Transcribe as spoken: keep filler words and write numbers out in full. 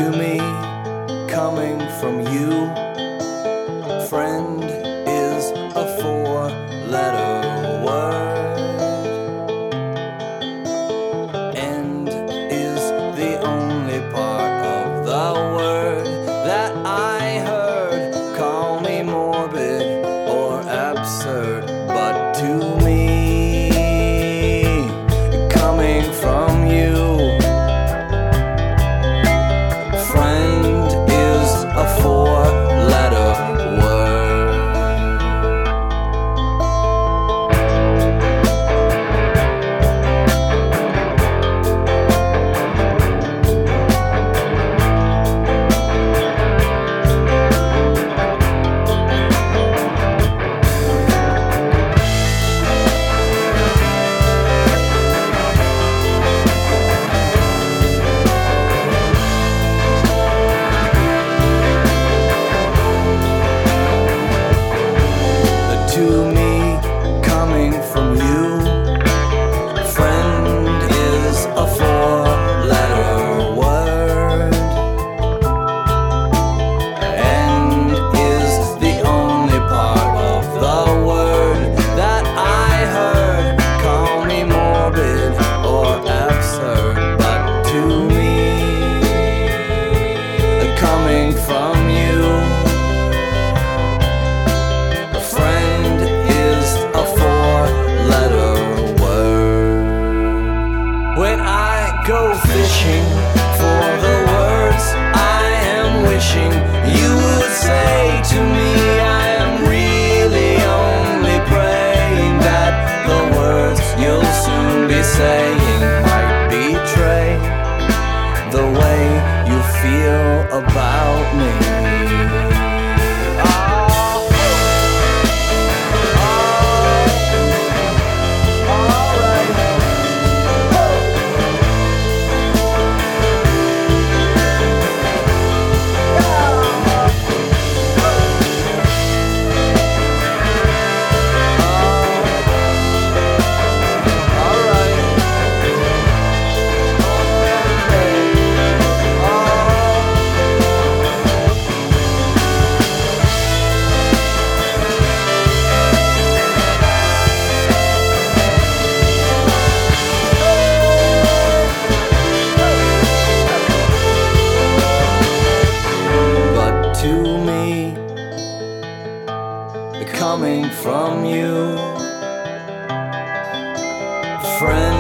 to me, coming from you. Friend is a four-letter word. End is the only part of the word that I heard. Call me morbid or absurd, but to me, coming from you, friend is a four-letter word. To me, coming from you, friend is a four-letter word. End is the only part of the word that I heard. Call me morbid or absurd, but to me, coming from you, friend is a four-letter word. When I go fishing for the words I am wishing you would say to me, I am really only praying that the words you'll soon be saying might betray the way you feel about me. To me, coming from you, friend